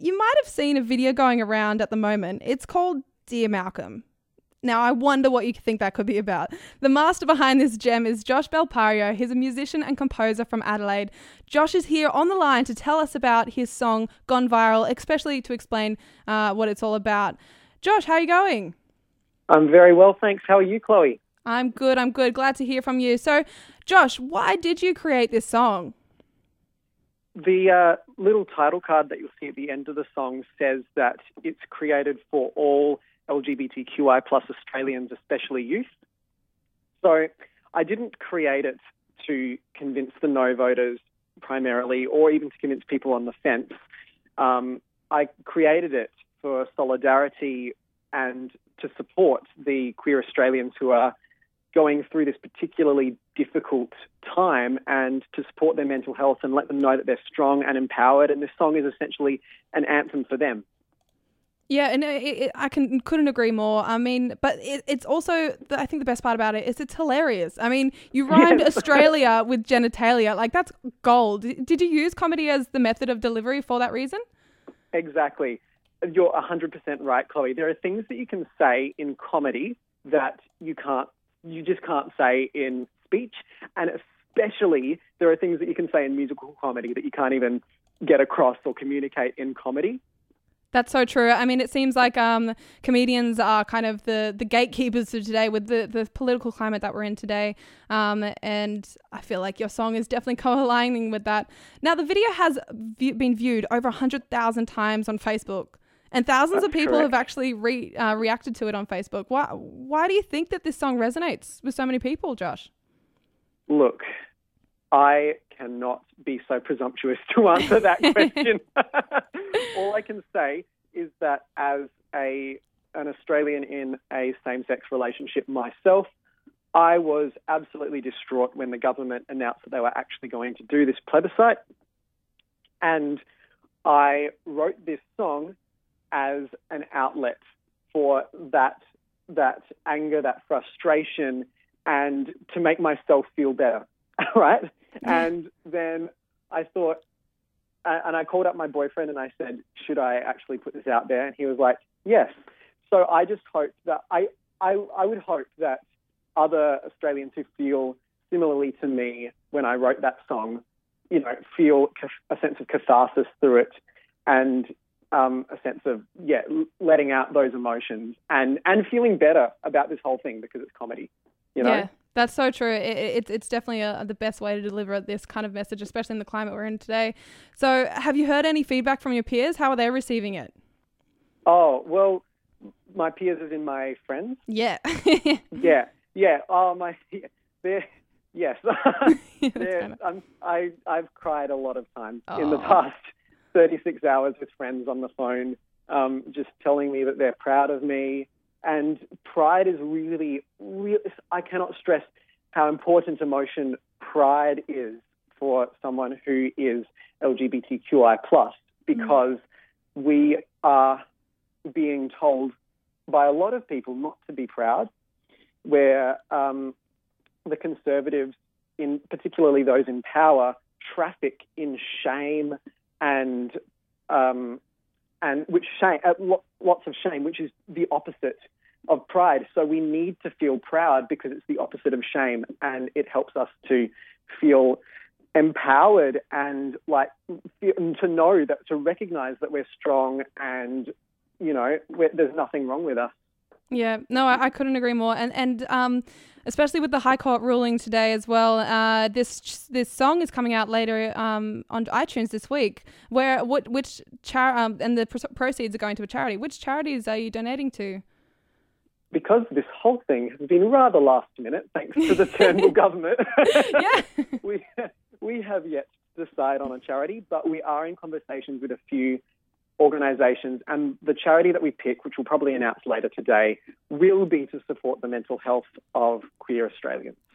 you might have seen a video going around at the moment. It's called Dear Malcolm. Now, I wonder what you think that could be about. The master behind this gem is Josh Belpario. He's a musician and composer from Adelaide. Josh is here on the line to tell us about his song Gone Viral, especially to explain what it's all about. Josh, how are you going? I'm very well, thanks. How are you, Chloe? I'm good. Glad to hear from you. So, Josh, why did you create this song? The little title card that you'll see at the end of the song says that it's created for all LGBTQI plus Australians, especially youth. So I didn't create it to convince the no voters primarily, or even to convince people on the fence. I created it for solidarity and to support the queer Australians who are going through this particularly difficult time, and to support their mental health and let them know that they're strong and empowered. And this song is essentially an anthem for them. Yeah, and I couldn't agree more. I mean, but it's also, I think the best part about it is it's hilarious. I mean, you rhymed Yes. Australia with genitalia. Like, that's gold. Did you use comedy as the method of delivery for that reason? Exactly. You're 100% right, Chloe. There are things that you can say in comedy that you just can't say in speech. And especially there are things that you can say in musical comedy that you can't even get across or communicate in comedy. That's so true. I mean, it seems like comedians are kind of the gatekeepers of today with the political climate that we're in today. And I feel like your song is definitely co-aligning with that. Now, the video has been viewed over 100,000 times on Facebook. And thousands That's of people correct. have actually reacted to it on Facebook. Why do you think that this song resonates with so many people, Josh? Look, I cannot be so presumptuous to answer that question. All I can say is that as an Australian in a same-sex relationship myself, I was absolutely distraught when the government announced that they were actually going to do this plebiscite. And I wrote this song as an outlet for that anger, that frustration, and to make myself feel better, right? And then I thought, and I called up my boyfriend and I said, should I actually put this out there? And he was like, yes. So I just hoped that I would hope that other Australians who feel similarly to me when I wrote that song, feel a sense of catharsis through it, and a sense of, letting out those emotions and feeling better about this whole thing because it's comedy, Yeah, that's so true. It's definitely the best way to deliver this kind of message, especially in the climate we're in today. So have you heard any feedback from your peers? How are they receiving it? Oh, well, my peers as in my friends? Yeah. Yeah. Oh, yes. I've cried a lot of times in the past 36 hours with friends on the phone, just telling me that they're proud of me. And pride is really, I cannot stress how important emotion pride is for someone who is LGBTQI+, because we are being told by a lot of people not to be proud, where the Conservatives, in particularly those in power, traffic in shame and lots of shame, which is the opposite of pride. So we need to feel proud because it's the opposite of shame, and it helps us to feel empowered and to know that, to recognize that we're strong and there's nothing wrong with us. Yeah, no, I couldn't agree more. And especially with the High Court ruling today as well, this song is coming out later on iTunes this week. Which and the proceeds are going to a charity. Which charities are you donating to? Because this whole thing has been rather last minute, thanks to the Turnbull government. Yeah. We have yet to decide on a charity, but we are in conversations with a few organisations, and the charity that we pick, which we'll probably announce later today, will be to support the mental health of queer Australians.